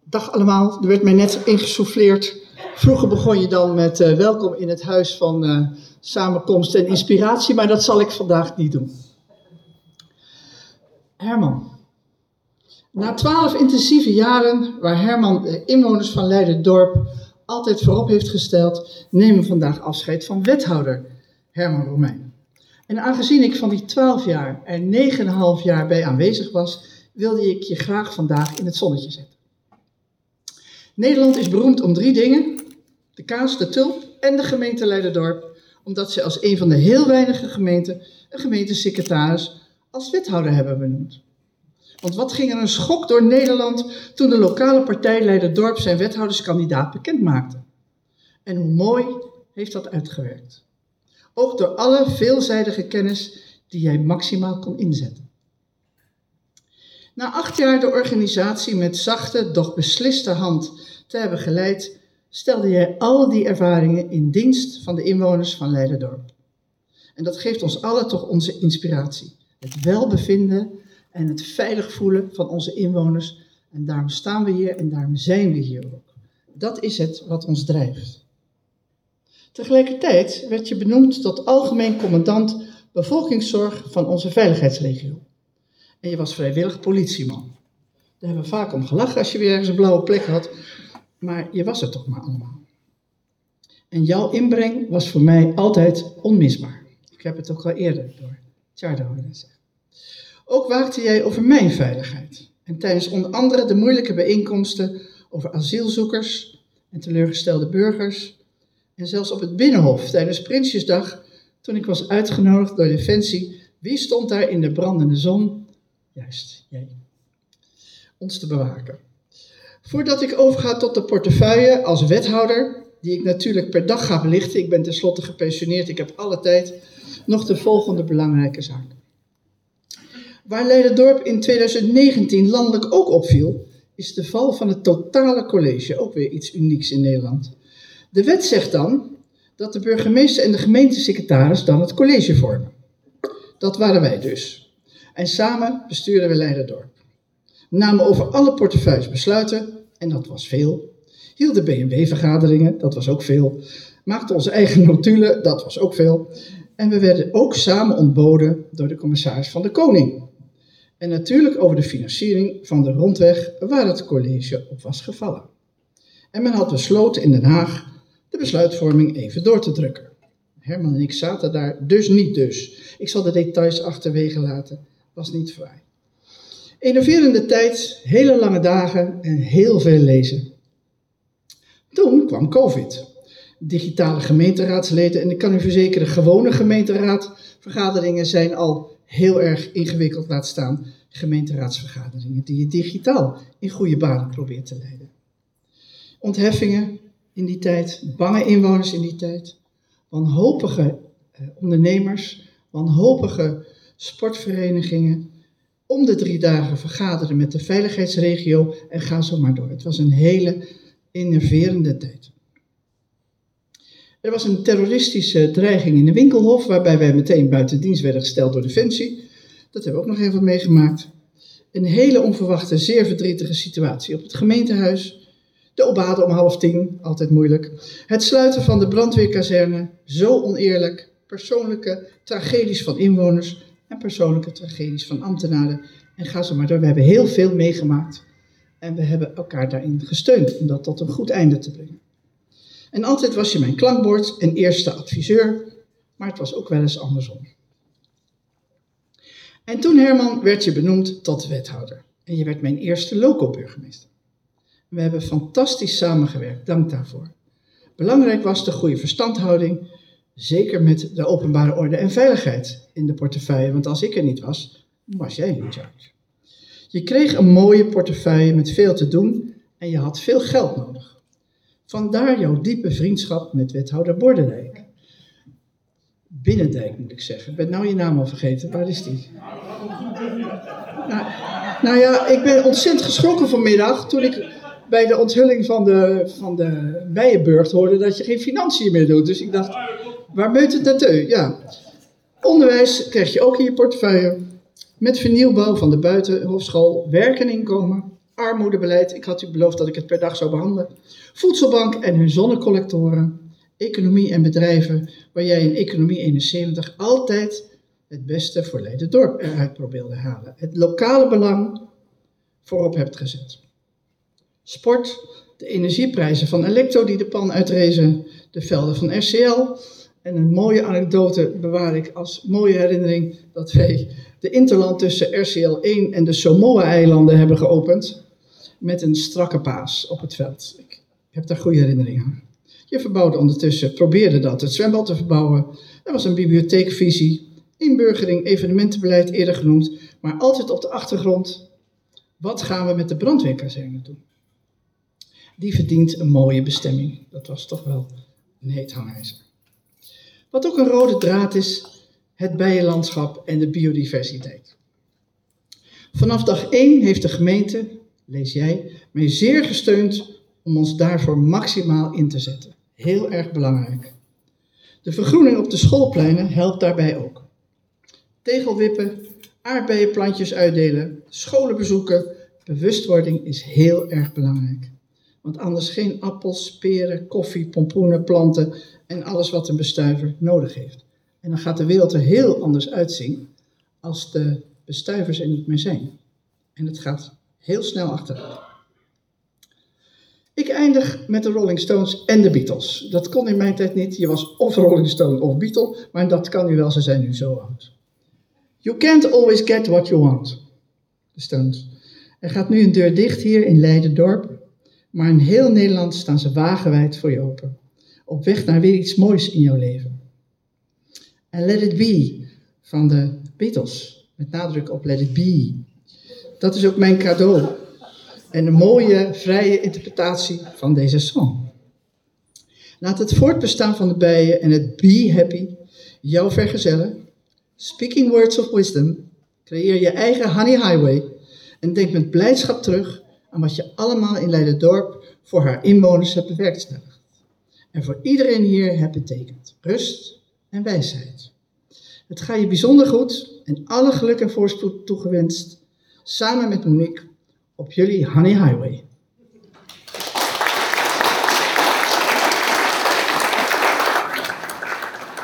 Dag allemaal, er werd mij net ingesouffleerd. Vroeger begon je dan met welkom in het huis van samenkomst en inspiratie, maar dat zal ik vandaag niet doen. Herman. Na 12 intensieve jaren, waar Herman de inwoners van Leiden-Dorp altijd voorop heeft gesteld, nemen we vandaag afscheid van wethouder Herman Romein. En aangezien ik van die 12 jaar er 9,5 jaar bij aanwezig was, wilde ik je graag vandaag in het zonnetje zetten. Nederland is beroemd om 3 dingen: de kaas, de tulp en de gemeente Leiden-Dorp, omdat ze als een van de heel weinige gemeenten een gemeentesecretaris als wethouder hebben benoemd. Want wat ging er een schok door Nederland toen de lokale partij Leiden-Dorp zijn wethouderskandidaat bekend maakte. En hoe mooi heeft dat uitgewerkt. Ook door alle veelzijdige kennis die jij maximaal kon inzetten. Na 8 jaar de organisatie met zachte, doch besliste hand te hebben geleid, stelde jij al die ervaringen in dienst van de inwoners van Leiden-Dorp. En dat geeft ons allen toch onze inspiratie. Het welbevinden en het veilig voelen van onze inwoners. En daarom staan we hier en daarom zijn we hier ook. Dat is het wat ons drijft. Tegelijkertijd werd je benoemd tot algemeen commandant bevolkingszorg van onze veiligheidsregio. En je was vrijwillig politieman. Daar hebben we vaak om gelachen als je weer ergens een blauwe plek had. Maar je was er toch maar allemaal. En jouw inbreng was voor mij altijd onmisbaar. Ik heb het ook al eerder door Tjarda horen zeggen. Ook waakte jij over mijn veiligheid. En tijdens onder andere de moeilijke bijeenkomsten over asielzoekers en teleurgestelde burgers. En zelfs op het Binnenhof tijdens Prinsjesdag, toen ik was uitgenodigd door Defensie. Wie stond daar in de brandende zon? Juist, jij. Ons te bewaken. Voordat ik overga tot de portefeuille als wethouder, die ik natuurlijk per dag ga belichten, ik ben tenslotte gepensioneerd, ik heb alle tijd, nog de volgende belangrijke zaken. Waar Leiden-Dorp in 2019 landelijk ook opviel, is de val van het totale college, ook weer iets unieks in Nederland. De wet zegt dan dat de burgemeester en de gemeentesecretaris dan het college vormen. Dat waren wij dus. En samen bestuurden we Leiden-Dorp. We namen over alle portefeuilles besluiten, en dat was veel. Hielden BMW-vergaderingen, dat was ook veel. Maakten onze eigen notulen, dat was ook veel. En we werden ook samen ontboden door de commissaris van de Koning. En natuurlijk over de financiering van de rondweg waar het college op was gevallen. En men had besloten in Den Haag de besluitvorming even door te drukken. Herman en ik zaten daar dus niet dus. Ik zal de details achterwege laten, was niet fraai. Enerverende tijd, hele lange dagen en heel veel lezen. Toen kwam COVID. Digitale gemeenteraadsleden, en ik kan u verzekeren, gewone gemeenteraadvergaderingen zijn al heel erg ingewikkeld, laat staan gemeenteraadsvergaderingen die je digitaal in goede banen probeert te leiden. Ontheffingen in die tijd, bange inwoners in die tijd, wanhopige ondernemers, wanhopige sportverenigingen, om de 3 dagen vergaderen met de veiligheidsregio en ga zo maar door. Het was een hele enerverende tijd. Er was een terroristische dreiging in de Winkelhof, waarbij wij meteen buiten dienst werden gesteld door Defensie. Dat hebben we ook nog even meegemaakt. Een hele onverwachte, zeer verdrietige situatie op het gemeentehuis. De obade om 9:30, altijd moeilijk. Het sluiten van de brandweerkazerne, zo oneerlijk. Persoonlijke tragedies van inwoners en persoonlijke tragedies van ambtenaren. En ga zo maar door. We hebben heel veel meegemaakt. En we hebben elkaar daarin gesteund om dat tot een goed einde te brengen. En altijd was je mijn klankbord en eerste adviseur, maar het was ook wel eens andersom. En toen, Herman, werd je benoemd tot wethouder. En je werd mijn eerste loco-burgemeester. We hebben fantastisch samengewerkt, dank daarvoor. Belangrijk was de goede verstandhouding, zeker met de openbare orde en veiligheid in de portefeuille, want als ik er niet was, was jij in charge. Je kreeg een mooie portefeuille met veel te doen en je had veel geld nodig. Vandaar jouw diepe vriendschap met wethouder Bordendijk. Binnendijk moet ik zeggen. Ik ben nou je naam al vergeten. Waar is die? Nou ja, ik ben ontzettend geschrokken vanmiddag toen ik bij de onthulling van de Bijenburg hoorde dat je geen financiën meer doet. Dus ik dacht, waar meut het naartoe? Ja. Onderwijs krijg je ook in je portefeuille. Met vernieuwbouw van de buitenhofschool, werk en inkomen, armoedebeleid, ik had u beloofd dat ik het per dag zou behandelen, voedselbank en hun zonnecollectoren, economie en bedrijven, waar jij in Economie 71 altijd het beste voor Leiden-Dorp eruit probeerde halen. Het lokale belang voorop hebt gezet. Sport, de energieprijzen van Electo die de pan uitrezen, de velden van RCL. En een mooie anekdote bewaar ik als mooie herinnering dat wij de interland tussen RCL 1 en de Samoa-eilanden hebben geopend met een strakke paas op het veld. Ik heb daar goede herinneringen aan. Je verbouwde ondertussen, probeerde dat, het zwembad te verbouwen. Er was een bibliotheekvisie, inburgering, evenementenbeleid eerder genoemd, maar altijd op de achtergrond, wat gaan we met de brandweerkazerne doen? Die verdient een mooie bestemming. Dat was toch wel een heet hangijzer. Wat ook een rode draad is, het bijenlandschap en de biodiversiteit. Vanaf dag 1 heeft de gemeente, lees jij, mij zeer gesteund om ons daarvoor maximaal in te zetten. Heel erg belangrijk. De vergroening op de schoolpleinen helpt daarbij ook. Tegelwippen, aardbeienplantjes uitdelen, scholen bezoeken, bewustwording is heel erg belangrijk. Want anders geen appels, peren, koffie, pompoenen, planten en alles wat een bestuiver nodig heeft. En dan gaat de wereld er heel anders uitzien als de bestuivers er niet meer zijn. En het gaat heel snel achteruit. Ik eindig met de Rolling Stones en de Beatles. Dat kon in mijn tijd niet. Je was of Rolling Stone of Beatle, maar dat kan nu wel, ze zijn nu zo oud. You can't always get what you want. De Stones. Er gaat nu een deur dicht hier in Leiden-Dorp, maar in heel Nederland staan ze wagenwijd voor je open. Op weg naar weer iets moois in jouw leven. En Let It Be van de Beatles, met nadruk op Let It Be. Dat is ook mijn cadeau. En een mooie, vrije interpretatie van deze song. Laat het voortbestaan van de bijen en het be happy jou vergezellen. Speaking words of wisdom. Creëer je eigen honey highway. En denk met blijdschap terug aan wat je allemaal in Leiden-Dorp voor haar inwoners hebt bewerkstelligd. En voor iedereen hier hebt betekend. Rust en wijsheid. Het gaat je bijzonder goed en alle geluk en voorspoed toegewenst. Samen met Monique op jullie honey highway.